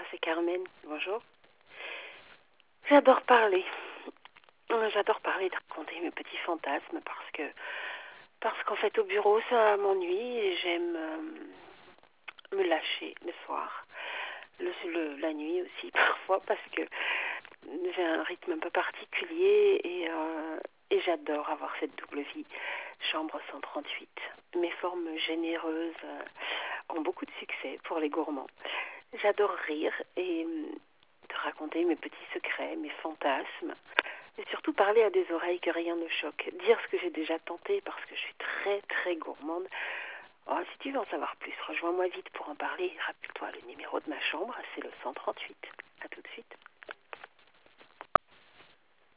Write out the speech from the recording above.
c'est Carmen. Bonjour. J'adore parler. J'adore parler, de raconter mes petits fantasmes parce qu'en fait au bureau ça m'ennuie et j'aime me lâcher le soir, la nuit aussi parfois parce que j'ai un rythme un peu particulier et j'adore avoir cette double vie. Chambre 138. Mes formes généreuses ont beaucoup de succès pour les gourmands. J'adore rire et te raconter mes petits secrets, mes fantasmes, et surtout parler à des oreilles que rien ne choque. Dire ce que j'ai déjà tenté parce que je suis très très gourmande. Oh, si tu veux en savoir plus, rejoins-moi vite pour en parler. Rappelle-toi, le numéro de ma chambre, c'est le 138. À tout de suite.